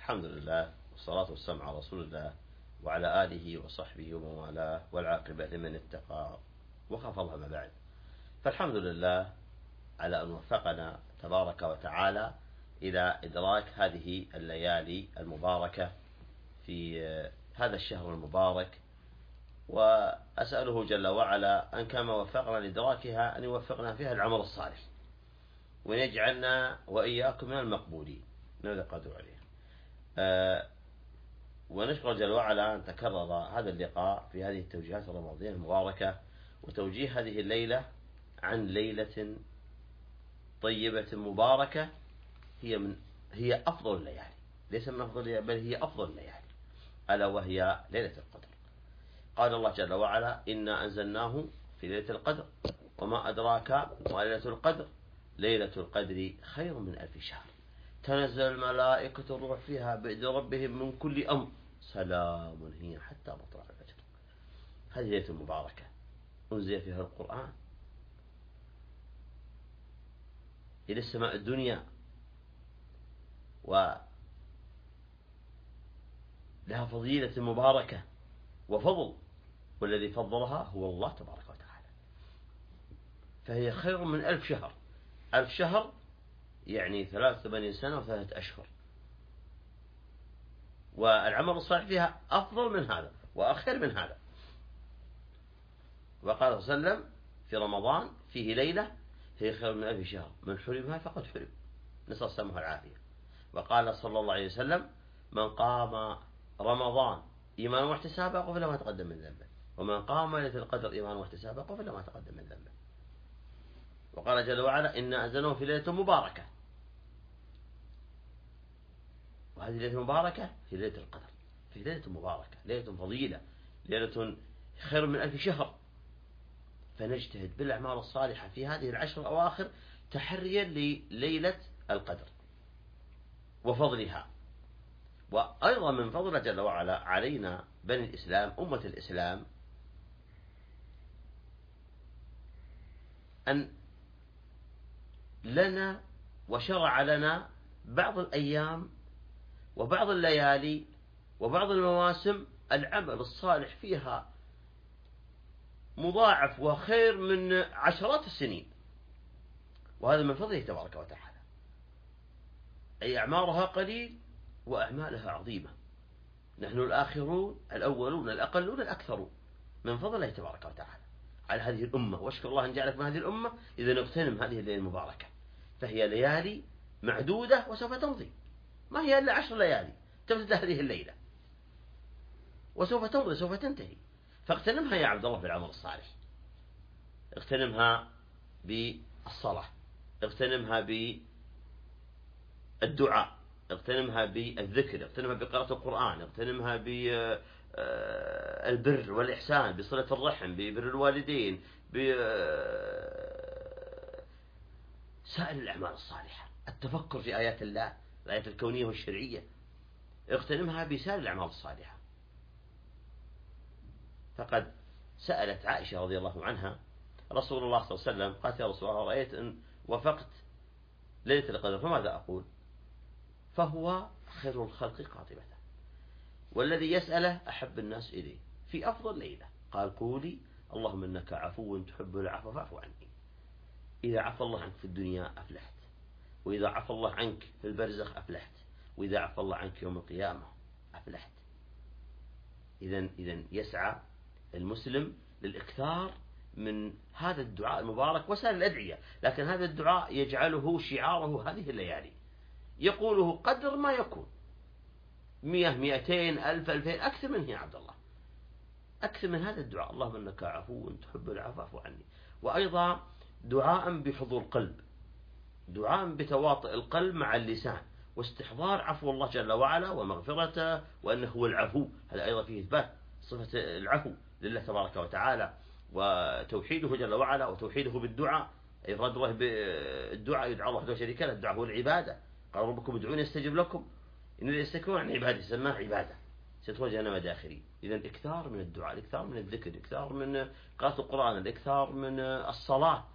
الحمد لله والصلاة والسلام على رسول الله وعلى آله وصحبه ومن والاه والعاقبة لمن اتقى وخاف الله ما بعد. فالحمد لله على أن وفقنا تبارك وتعالى إلى إدراك هذه الليالي المباركة في هذا الشهر المبارك، وأسأله جل وعلا أن كما وفقنا لإدراكها أن يوفقنا فيها العمل الصالح، وأن يجعلنا وإياكم من المقبولين ماذا قدروا عليه. ونشكر جل وعلا أن تكرر هذا اللقاء في هذه التوجيهات الرمضانية المباركة، وتوجيه هذه الليلة عن ليلة طيبة مباركة هي أفضل الليالي، ليس من أفضل الليالي بل هي أفضل الليالي، ألا وهي ليلة القدر. قال الله جل وعلا: إنا أنزلناه في ليلة القدر وما أدراك ما ليلة القدر ليلة القدر خير من 1000 شهر تنزل الملائكة الروح فيها بإذن ربهم من كل أمر سلام هي حتى مطلع الفجر. هذه ليلة مباركة أنزل فيها القرآن إلى السماء الدنيا، ولها فضيلة مباركة وفضل، والذي فضلها هو الله تبارك وتعالى. فهي خير من 1000 شهر. 1000 شهر يعني 83 سنة و3 أشهر، والعمل الصالح فيها أفضل من هذا وأخير من هذا. وقال صلى الله عليه وسلم في رمضان فيه ليلة هي خير من 1000 شهر، من حرمها فقد حرم، نسأل السلامة والعافية. وقال صلى الله عليه وسلم: من قام رمضان إيمانا واحتسابا غفر له ما تقدم من ذنبه، ومن قام ليلة القدر إيمانا واحتسابا غفر له ما تقدم من ذنبه. وقال جل وعلا: إنا أنزلناه في ليلة مباركة. وهذه ليلة مباركة في ليلة القدر، في ليلة مباركة، ليلة فضيلة، ليلة خير من 1000 شهر. فنجتهد بالأعمال الصالحة في هذه العشر الأواخر تحريا لليلة القدر وفضلها. وأيضا من فضل جل وعلا علينا بني الإسلام أمة الإسلام أن لنا وشرع لنا بعض الأيام وبعض الليالي وبعض المواسم العمل الصالح فيها مضاعف وخير من عشرات السنين، وهذا من فضله تبارك وتعالى. أي أعمارها قليل وأعمالها عظيمة. نحن الآخرون الأولون الأقلون الأكثرون من فضل الله تبارك وتعالى على هذه الأمة. واشكر الله أن جعلك من هذه الأمة إذا نغتنم هذه الليلة المباركة، فهي ليالي معدودة وسوف تمضي، ما هي إلا 10 ليالي تبدأ هذه الليلة وسوف تمضي، سوف تنتهي. فاغتنمها يا عبد الله بالعمل الصالح، اغتنمها بالصلاة، اغتنمها بالدعاء، اغتنمها بالذكر، اغتنمها بقراءة القرآن، اغتنمها بالبر والإحسان، بصلة الرحم، ببر الوالدين، بسائر الأعمال الصالحة، التفكر في آيات الله، الآيات الكونية والشرعية. اغتنمها بسائر الأعمال الصالحة. فقد سألت عائشة رضي الله عنها رسول الله صلى الله عليه وسلم، قالت: يا رسول الله، رأيت أن وفقت ليلة القدر فماذا أقول؟ فهو خير الخلق قاطبة، والذي يسأله أحب الناس إليه في أفضل ليلة. قال: قولي اللهم إنك عفو تحب العفو فاعف عني. إذا عفى الله عنك في الدنيا أفلحت، وإذا عفى الله عنك في البرزخ أفلحت، وإذا عفى الله عنك يوم القيامة أفلحت. إذن يسعى المسلم للإكثار من هذا الدعاء المبارك وسائر الأدعية، لكن هذا الدعاء يجعله شعاره هذه الليالي، يقوله قدر ما يكون، 100 200 1000 2000 أكثر منه يا عبد الله، أكثر من هذا الدعاء: اللهم إنك عفو تحب العفو فاعف عني. وأيضا دعاء بحضور قلب، دعاء بتواطئ القلب مع اللسان، واستحضار عفو الله جل وعلا ومغفرته وأنه هو العفو. هذا أيضا فيه إثبات صفة العفو لله تبارك وتعالى، وتوحيده جل وعلا، وتوحيده بالدعاء، أي إفراد الله بالدعاء، يدعى الله وحده شريك له، الدعاء هو العبادة. قال: ربكم ادعوني استجب لكم إن الذين يستكبرون عن عبادتي سماها عبادة سيدخلون جهنم داخرين. إذا الإكثار من الدعاء، الإكثار من الذكر، الإكثار من قراءة القرآن، الإكثار من الصلاة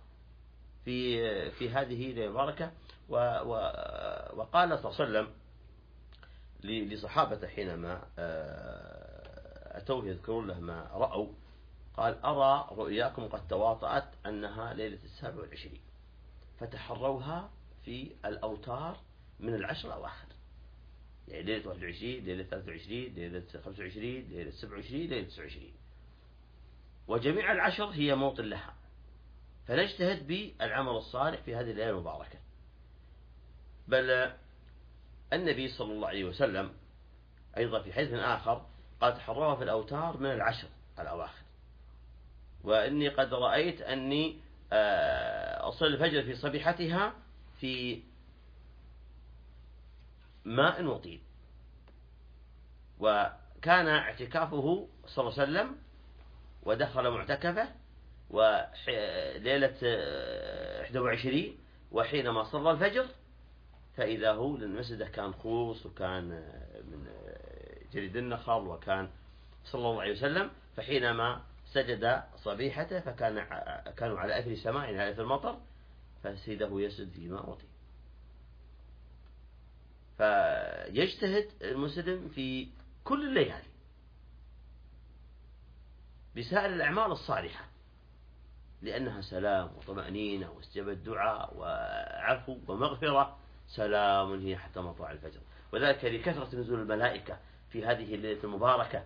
في هذه المباركة. وقال صلى الله عليه وسلم: لصحابة حينما أتوه يذكرون له ما رأوا، قال: أرى رؤياكم قد تواطأت أنها ليلة 27، فتحروها في الأوتار من العشر الأواخر، يعني ليلة 21، ليلة 23، ليلة 25، ليلة 27، ليلة 29، وجميع العشر هي موطن لها، فنجتهد بالعمل الصالح في هذه الليلة المباركة. بل النبي صلى الله عليه وسلم أيضا في حديث آخر قال: تحروها في الأوتار من العشر الأواخر، وإني قد رأيت أني أصلي الفجر في صبيحتها في ماء وطين. وكان اعتكافه صلى الله عليه وسلم ودخل معتكفه وليلة 21، وحينما صلى الفجر فإذا هو، لأن مسجده كان خوص وكان من جريد النخل، وكان صلى الله عليه وسلم، فحينما سجد صبيحته كانوا على أثر سماء، يعني على أثر المطر، فسيده يسجد في ماء وطين. فيجتهد المسلم في كل الليالي بسائر الأعمال الصالحة، لأنها سلام وطمأنينة واستجابة الدعاء وعفو ومغفرة. سلام هي حتى مطلع الفجر، وذلك لكثرة نزول الملائكة في هذه الليلة المباركة.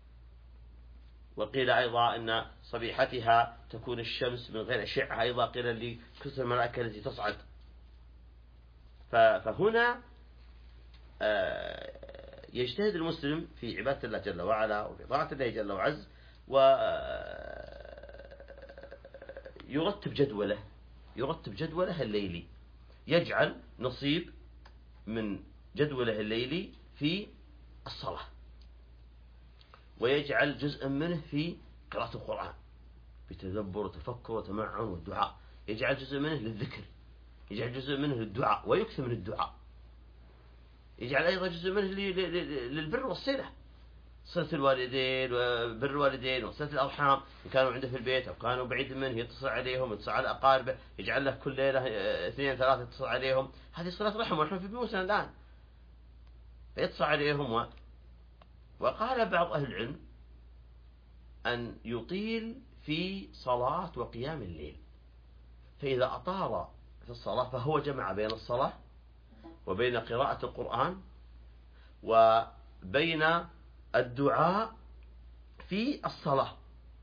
وقيل أيضا أن صبيحتها تكون الشمس من غير أشعة، أيضا قيل لكثرة الملائكة التي تصعد. فهنا يجتهد المسلم في عبادة الله جل وعلا وفي طاعة الله جل وعز، ويرتب جدوله الليلي، يجعل نصيب من جدوله الليلي في الصلاة، ويجعل جزءا منه في قراءة القرآن بتدبر وتفكر وتمعن والدعاء، يجعل جزء منه للذكر، يجعل جزء منه للدعاء ويكثر من الدعاء، يجعل أيضا جزء منه للبر والصلة، صلة الوالدين وبر الوالدين وصلة الأرحام، إن كانوا عنده في البيت أو كانوا بعيد منه يتصل عليهم، يتصل على أقاربه، يجعل له كل ليلة 2 3 يتصل عليهم. هذه صلة رحم، ونحن في بيوتنا الآن فيتصل عليهم. وقال بعض أهل العلم أن يطيل في صلاة وقيام الليل، فإذا أطال في الصلاة فهو جمع بين الصلاة وبين قراءة القرآن وبين الدعاء في الصلاة،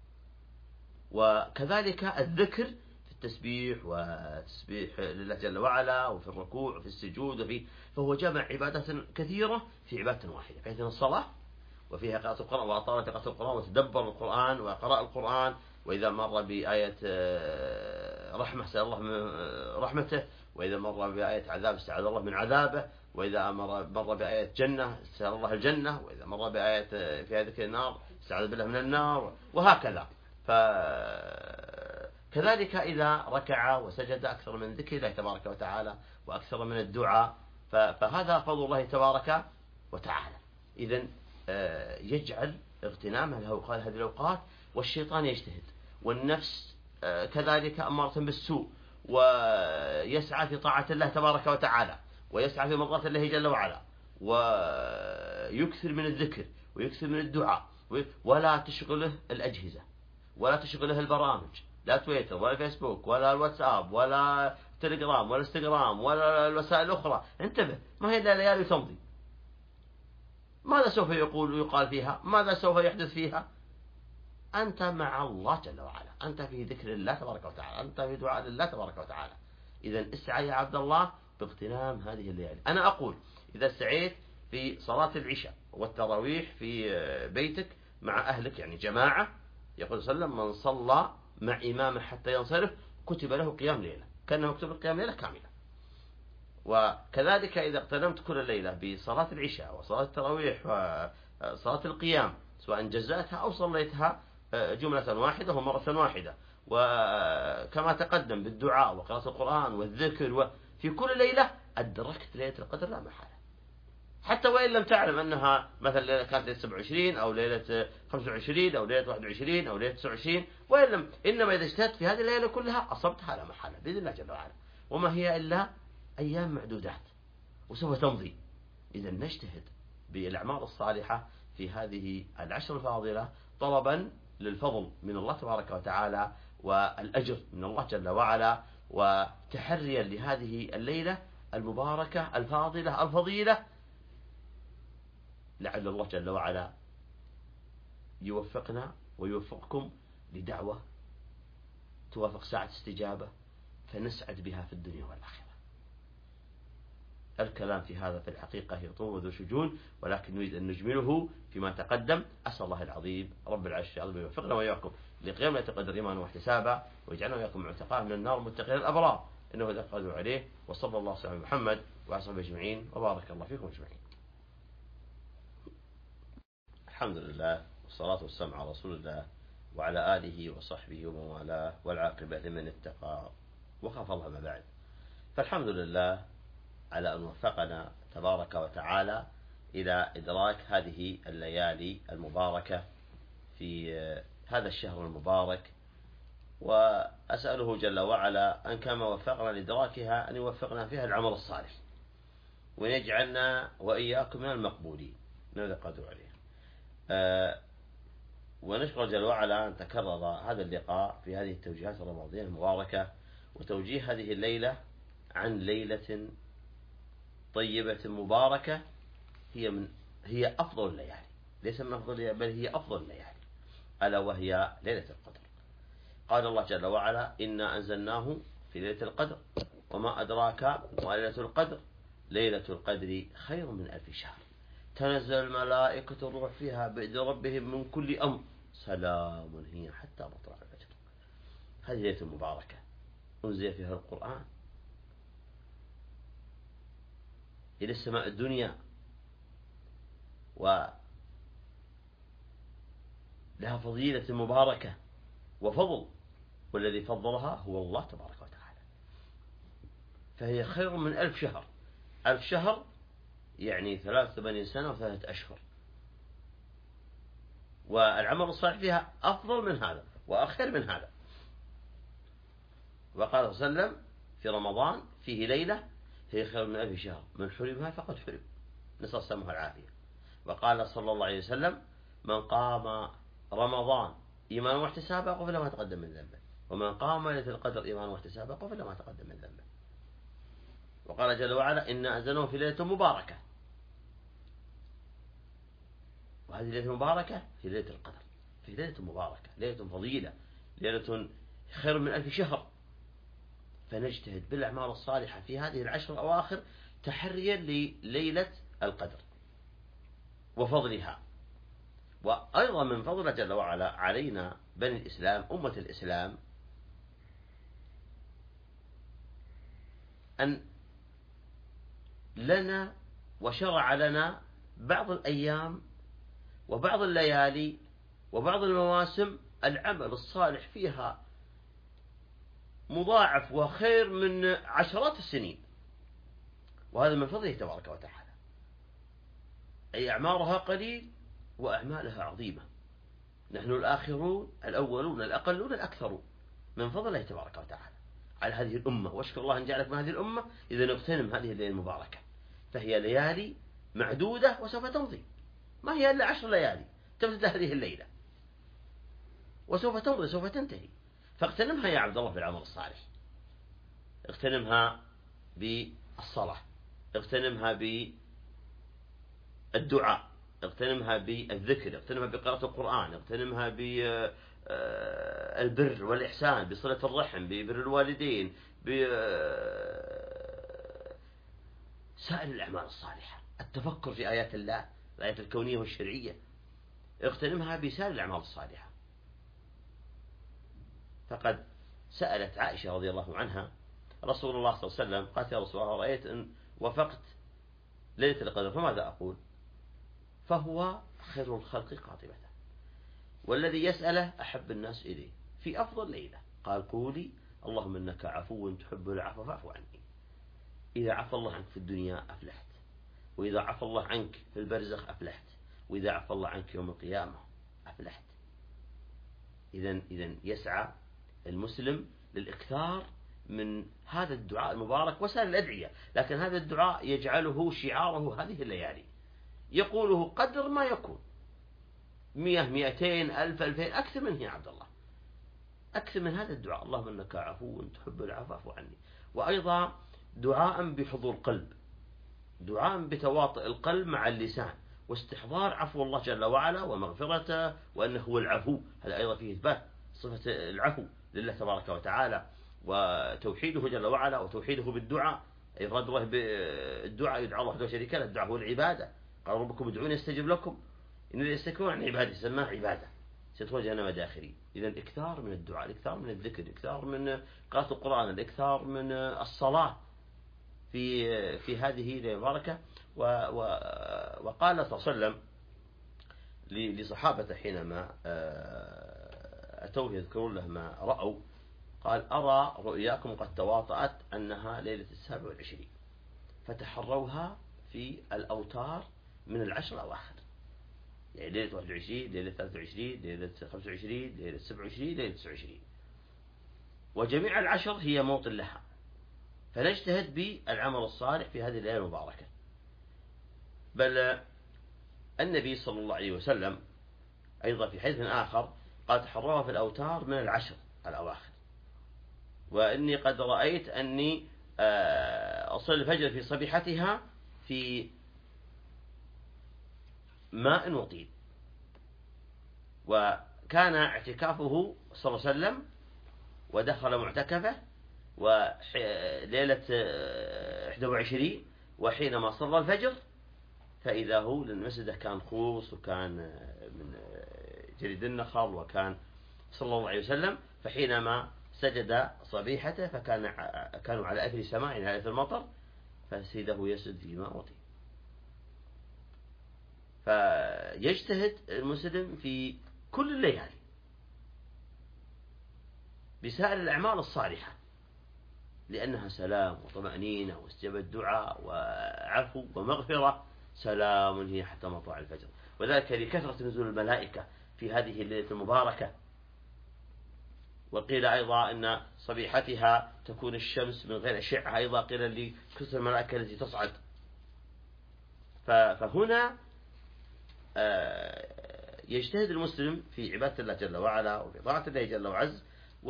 وكذلك الذكر في التسبيح وتسبيح لله جل وعلا، وفي الركوع وفي السجود، فهو جمع عبادات كثيرة في عبادة واحدة، فإذن الصلاة وفيها قراءة القرآن، وأطال في قراءة القرآن وتدبر القرآن وقراءة القرآن، وإذا مر بآية رحمة سأل الله من رحمته، وإذا مر بآية عذاب استعاذ الله من عذابه، وإذا مر بآية جنة سأل الله الجنة، وإذا مر بآية فيها ذكر النار استعاذ بالله من النار، وهكذا. فكذلك إذا ركع وسجد أكثر من ذكر الله تبارك وتعالى وأكثر من الدعاء، فهذا فضل الله تبارك وتعالى. إذن يجعل اغتنامه له قال هذه الأوقات، والشيطان يجتهد، والنفس كذلك أمارة بالسوء، ويسعى في طاعة الله تبارك وتعالى، ويسعى في مرضات الله جل وعلا، ويكثر من الذكر ويكثر من الدعاء، ولا تشغله الأجهزة، ولا تشغله البرامج، لا تويتر ولا فيسبوك ولا الواتساب ولا تليجرام ولا انستغرام ولا الوسائل الأخرى. انتبه، ما هي إلا ليالي تمضي، ماذا سوف يقول ويقال فيها؟ ماذا سوف يحدث فيها؟ أنت مع الله جل وعلا، أنت في ذكر الله تبارك وتعالى، أنت في دعاء لله تبارك وتعالى. إذا اسعى يا عبد الله باغتنام هذه الليالي. أنا أقول إذا سعيت في صلاة العشاء والتراويح في بيتك مع أهلك، يعني جماعة، يقول صلى الله عليه وسلم: من صلى مع إمامه حتى ينصرف كتب له قيام ليلة، كان مكتوب قيام ليلة كاملة. وكذلك إذا اغتنمت كل الليلة بصلاة العشاء وصلاة التراويح وصلاة القيام، سواء جزأتها أو صليتها جملة واحدة ومرة واحدة، وكما تقدم بالدعاء وقراءة القرآن والذكر، وفي كل ليلة أدركت ليلة القدر لا محالة، حتى وإن لم تعلم أنها مثلا كانت ليلة 27 أو ليلة 25 أو ليلة 21 أو ليلة 29، وإن لم، إنما إذا اجتهدت في هذه الليلة كلها أصبتها لا محالة بإذن الله جل وعلا، وما هي إلا أيام معدودات وسوف تمضي. إذا نجتهد بالأعمال الصالحة في هذه العشر الفاضلة، طلبا للفضل من الله تبارك وتعالى والأجر من الله جل وعلا، وتحريا لهذه الليلة المباركة الفاضلة الفضيلة، لعل الله جل وعلا يوفقنا ويوفقكم لدعوة توافق ساعة استجابة فنسعد بها في الدنيا والآخرة. الكلام في هذا في الحقيقة يطول ذو شجون، ولكن نريد أن نجمله فيما تقدم. أسأل الله العظيم رب العرش العظيم يوفقنا وإياكم لقيام ليلة القدر إيمانا واحتسابا، ويجعلنا وإياكم معتقاء من النار متقين الأبرار، إنه لا قادر عليه. وصلى الله على محمد وعلى صحبه أجمعين، وبارك الله فيكم أجمعين. الحمد لله والصلاة والسلام على رسول الله وعلى آله وصحبه ومن والاه، والعاقبة لمن اتقى وخاف الله ما بعد. فالحمد لله على أن وفقنا تبارك وتعالى إلى إدراك هذه الليالي المباركة في هذا الشهر المبارك، وأسأله جل وعلا أن كما وفقنا لإدراكها أن يوفقنا فيها العمل الصالح، وأن يجعلنا وإياكم من المقبولين ماذا قدر عليه. ونشكر جل وعلا أن تكرر هذا اللقاء في هذه التوجيهات الرمضانية المباركة، وتوجيه هذه الليلة عن ليلة طيبة مباركة هي أفضل الليالي، ليس من أفضل الليالي بل هي أفضل الليالي، ألا وهي ليلة القدر. قال الله جل وعلا: إنا أنزلناه في ليلة القدر وما أدراك ما ليلة القدر ليلة القدر خير من 1000 شهر تنزل الملائكة الروح فيها بإذن ربهم من كل أمر سلام هي حتى مطلع الفجر. هذه ليلة مباركة أنزل فيها القرآن إلى السماء الدنيا، ولها فضيلة مباركة وفضل، والذي فضلها هو الله تبارك وتعالى. فهي خير من 1000 شهر. 1000 شهر يعني 83 سنة و3 أشهر، والعمل الصالح فيها أفضل من هذا وأخير من هذا. وقال صلى الله عليه وسلم في رمضان فيه ليلة هي خير من 1000 شهر، من حرمها فقد حرم، نسأل السلامة والعافية. وقال صلى الله عليه وسلم: من قام رمضان إيمانا واحتسابا غفر ما تقدم من ذنبه، ومن قام ليلة القدر إيمانا واحتسابا غفر ما تقدم من ذنبه. وقال جل وعلا: إنا أنزلناه في ليلة مباركة. وهذه ليلة مباركة في ليلة القدر، في ليلة مباركة، ليلة فضيلة، ليلة خير من 1000 شهر. فنجتهد بالأعمال الصالحة في هذه العشر الأواخر تحريا لليلة القدر وفضلها. وأيضا من فضل جل وعلا علينا بني الإسلام أمة الإسلام أن لنا وشرع لنا بعض الأيام وبعض الليالي وبعض المواسم العمل الصالح فيها مضاعف وخير من عشرات السنين، وهذا من فضله تبارك وتعالى. أي أعمارها قليل وأعمالها عظيمة. نحن الآخرون الأولون الأقلون الأكثرون من فضل الله تبارك وتعالى على هذه الأمة. واشكر الله أن جعلك من هذه الأمة إذا نغتنم هذه الليلة المباركة. فهي ليالي معدودة وسوف تمضي، ما هي إلا 10 ليالي تبدأ هذه الليلة وسوف تمضي، سوف تنتهي. فاغتنمها يا عبد الله بالعمل الصالح، اغتنمها بالصلاة، اغتنمها بالدعاء، اغتنمها بالذكر، اغتنمها بقراءة القرآن، اغتنمها بالبر والإحسان، بصلة الرحم، ببر الوالدين، بسائر الأعمال الصالحة، التفكر في آيات الله، الآيات الكونية والشرعية. اغتنمها بسائر الأعمال الصالحة. فقد سألت عائشة رضي الله عنها رسول الله صلى الله عليه وسلم، قالت: يا رسول الله، رأيت أن وفقت ليلة القدر فماذا أقول؟ فهو خير الخلق قاطبة، والذي يسأله أحب الناس إليه في أفضل ليلة. قال: قولي اللهم إنك عفو تحب العفو فاعف عني. إذا عفى الله عنك في الدنيا أفلحت، وإذا عفى الله عنك في البرزخ أفلحت، وإذا عفى الله عنك يوم القيامة أفلحت. إذن يسعى المسلم للإكثار من هذا الدعاء المبارك وسائر الأدعية، لكن هذا الدعاء يجعله شعاره هذه الليالي. يقوله قدر ما يكون، 100 200 1000 2000 أكثر منه يا عبد الله، أكثر من هذا الدعاء: اللهم إنك عفو تحب العفو فاعف عني. وأيضا دعاء بحضور قلب، دعاء بتواطؤ القلب مع اللسان، واستحضار عفو الله جل وعلا ومغفرته، وأنه هو العفو. هذا أيضا فيه إثبات صفة العفو لله تبارك وتعالى، وتوحيده جل وعلا، وتوحيده بالدعاء. إفراد الله بالدعاء، يدعى الله وحده شريك له، الدعاء هو العبادة. قال ربكم ادعوني استجب لكم، إن الذين يستكبرون عن عبادتي سماه عبادة سيدخلون جهنم داخرين. إذا الإكثار من الدعاء، الإكثار من الذكر، الإكثار من قراءة القرآن، الإكثار من الصلاة في هذه المباركة. وقال صلى الله عليه وسلم لصحابته حينما أتوه يذكرون له ما رأوا، قال: أرى رؤياكم قد تواطأت أنها ليلة 27، فتحروها في الأوتار من العشر الأواخر، يعني ليلة 21 ليلة 23 ليلة 25 ليلة 27 ليلة 29، وجميع العشر هي موطن لها، فنجتهد بالعمل الصالح في هذه الليلة المباركة. بل النبي صلى الله عليه وسلم أيضا في حديث آخر قال: تحروها في الأوتار من العشر الأواخر، وإني قد رأيت أني أصلي الفجر في صبيحتها في ماء وطين. وكان اعتكافه صلى الله عليه وسلم ودخل معتكفه وليلة 21، وحينما صلى الفجر فإذا هو، لأن مسجده كان خوص وكان من جريد النخل، وكان صلى الله عليه وسلم، فحينما سجد صبيحته كانوا على أثر سماء، يعني على أثر المطر، فسيده يسجد في ماء وطين. فيجتهد المسلم في كل الليالي بسائر الأعمال الصالحة، لأنها سلام وطمأنينة واستجابة الدعاء وعفو ومغفرة. سلام هي حتى مطلع الفجر، وذلك لكثرة نزول الملائكة في هذه الليلة المباركة. وقيل أيضا أن صبيحتها تكون الشمس من غير أشعة، أيضا قيل لكثرة الملائكة التي تصعد. فهنا يجتهد المسلم في عبادة الله جل وعلا وفي طاعة الله جل وعز،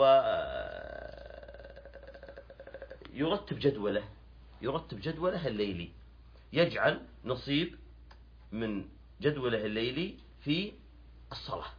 ويرتب جدوله الليلي، يجعل نصيب من جدوله الليلي في الصلاة،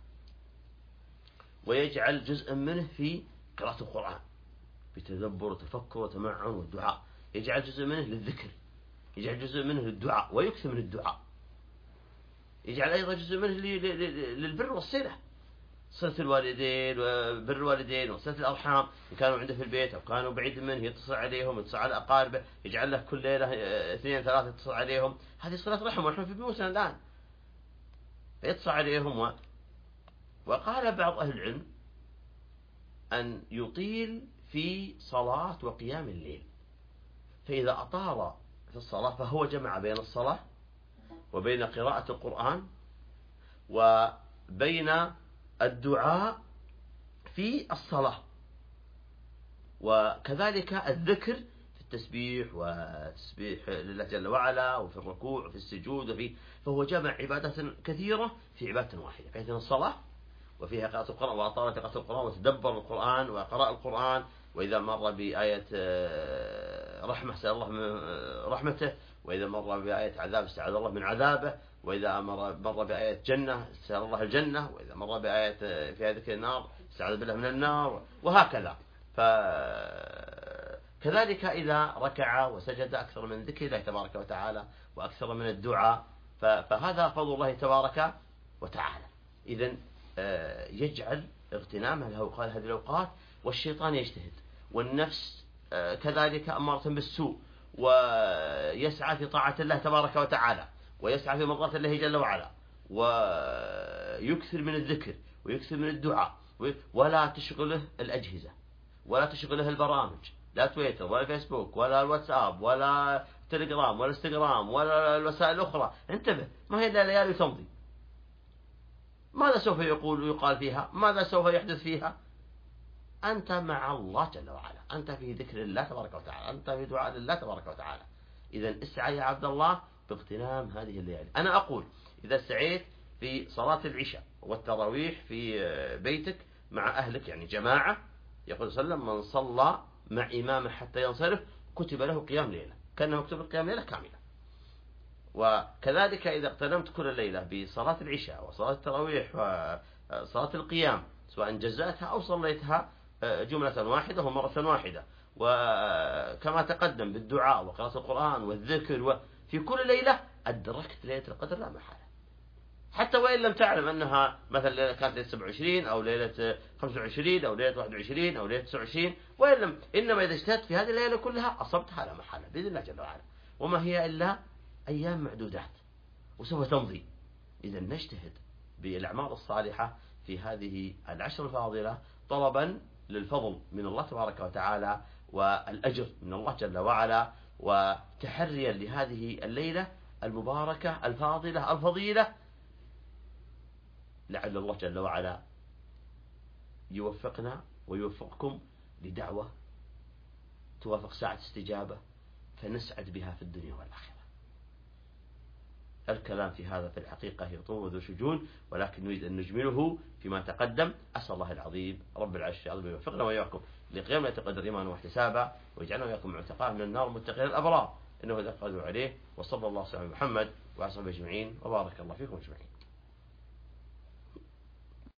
ويجعل جزءا منه في قراءة القرآن بتدبر وتفكر وتمعن والدعاء، يجعل جزء منه للذكر، يجعل جزء منه للدعاء ويكثر من الدعاء، يجعل أيضا جزء منه للبر والصلة، صلة الوالدين وبر الوالدين وصلة الأرحام، إن كانوا عنده في البيت أو كانوا بعيد منه يتصل عليهم، يتصل على أقاربه، يجعل له كل ليلة 2 3 يتصل عليهم. هذه صلة رحم، ونحن في بيوتنا الآن يتصل عليهم. وقال بعض أهل العلم أن يطيل في صلاة وقيام الليل، فإذا أطال في الصلاة فهو جمع بين الصلاة وبين قراءة القرآن وبين الدعاء في الصلاة، وكذلك الذكر في التسبيح والتسبيح لله جل وعلا، وفي الركوع وفي السجود، فهو جمع عبادات كثيرة في عبادة واحدة، فإذن الصلاة وفيها قراءة القرآن، وأطال في قراءة القرآن وتدبر القرآن وقراءة القرآن، وإذا مر بآية رحمة سأل الله من رحمته، وإذا مر بآية عذاب استعاذ الله من عذابه، وإذا مر بآية جنة سأل الله الجنة، وإذا مر بآية فيها ذكر النار استعاذ بالله من النار، وهكذا. فكذلك إذا ركع وسجد أكثر من ذكر الله تبارك وتعالى وأكثر من الدعاء، فهذا فضل الله تبارك وتعالى. إذن يجعل اغتنام هذه الأوقات، والشيطان يجتهد، والنفس كذلك أمارة بالسوء، ويسعى في طاعة الله تبارك وتعالى، ويسعى في مرضاة الله جل وعلا، ويكثر من الذكر ويكثر من الدعاء، ولا تشغله الأجهزة، ولا تشغله البرامج، لا تويتر ولا فيسبوك ولا الواتساب ولا تليجرام ولا انستغرام ولا الوسائل الأخرى. انتبه، ما هي إلا ليالي تمضي. ماذا سوف يقول ويقال فيها؟ ماذا سوف يحدث فيها؟ أنت مع الله جل وعلا، أنت في ذكر الله تبارك وتعالى، أنت في دعاء الله تبارك وتعالى. إذن اسعى يا عبد الله باغتنام هذه الليالي. أنا أقول إذا سعيت في صلاة العشاء والتراويح في بيتك مع أهلك يعني جماعة، يقول صلى الله عليه وسلم من صلى مع إمامه حتى ينصرف كتب له قيام ليلة، كان مكتوب قيام ليلة كاملة. وكذلك إذا اغتنمت كل ليلة بصلاة العشاء وصلاة التراويح وصلاة القيام سواء جزأتها أو صليتها جملة واحدة ومرة واحدة، وكما تقدم بالدعاء وقراءة القرآن والذكر وفي كل ليلة أدركت ليلة القدر لا محالة، حتى وإن لم تعلم أنها مثلا كانت ليلة 27 أو ليلة 25 أو ليلة 21 أو ليلة 29، وإن لم، إنما إذا اجتهدت في هذه الليلة كلها أصبتها لا محالة بإذن الله جل وعلا. وما هي إلا أيام معدودات وسوف تمضي. إذا نجتهد بالأعمال الصالحة في هذه العشر الفاضلة طلبا للفضل من الله تبارك وتعالى والأجر من الله جل وعلا، وتحريا لهذه الليلة المباركة الفاضلة الفضيلة، لعل الله جل وعلا يوفقنا ويوفقكم لدعوة توافق ساعة استجابة فنسعد بها في الدنيا والآخرة. الكلام في هذا في الحقيقة يطول ذو شجون، ولكن نريد أن نجمله فيما تقدم. أسأل الله العظيم رب العرش العظيم يوفقنا وإياكم لقيام ليلة القدر إيمانا واحتسابا، ويجعلنا وإياكم معتقاء من النار المتقين الأبرار، إنه إذا قدروا عليه. وصلى الله على محمد وعلى صحبه أجمعين، وبارك الله فيكم أجمعين.